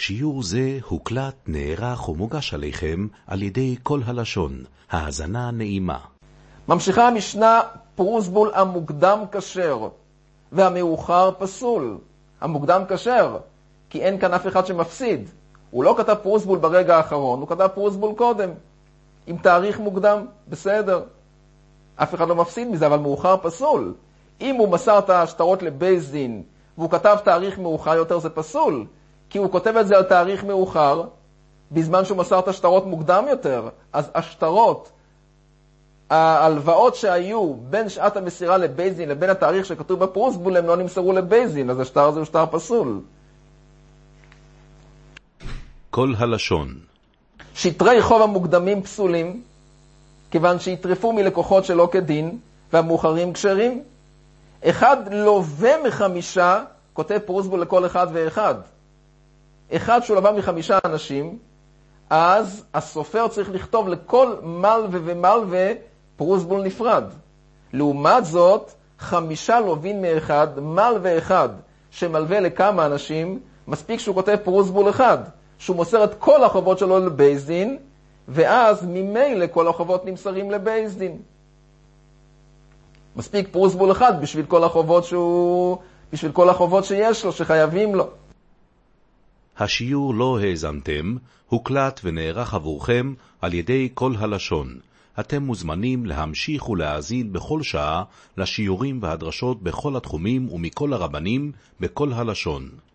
שיעור זה הוקלט, נערך ומוגש עליכם על ידי כל הלשון. האזנה נעימה. ממשיכה המשנה, פרוסבול המוקדם כשר והמאוחר פסול. המוקדם כשר, כי אין כאן אף אחד שמפסיד. הוא לא כתב פרוסבול ברגע האחרון, הוא כתב פרוסבול קודם. עם תאריך מוקדם, בסדר. אף אחד לא מפסיד מזה, אבל מאוחר פסול. אם הוא מסר את השטרות לבית דין, והוא כתב תאריך מאוחר יותר, זה פסול. כי הוא כותב את זה על תאריך מאוחר, בזמן שהוא מסר את השטרות מוקדם יותר. אז השטרות, ההלוואות שהיו בין שעת המסירה לבית דין לבין התאריך שכתוב בפרוסבול, הם לא נמסרו לבית דין, אז השטר הזה הוא שטר פסול. כל הלשון. שטרי חוב המוקדמים פסולים, כיוון שהתרפו מלקוחות שלא כדין, והמאוחרים כשרים. אחד לווה מחמישה, כותב פרוסבול לכל אחד ואחד. אחד שהוא לווה מחמישה אנשים, אז הסופר צריך לכתוב לכל מלווה ומלווה פרוסבול נפרד. לעומת זאת, 5 לווים מאחד, מלווה אחד, שמלווה לכמה אנשים, מספיק שהוא כותב פרוסבול אחד, שהוא מוסר את כל החובות שלו לבית דין, ואז ממילא כל החובות נמסרים לבית דין. מספיק פרוסבול אחד בשביל כל החובות שיש לו, שחייבים לו. השיעור לא האזנתם, הוקלט ונערך עבורכם על ידי כל הלשון. אתם מוזמנים להמשיך ולהאזין בכל שעה לשיעורים והדרשות בכל התחומים ומכל הרבנים בכל הלשון.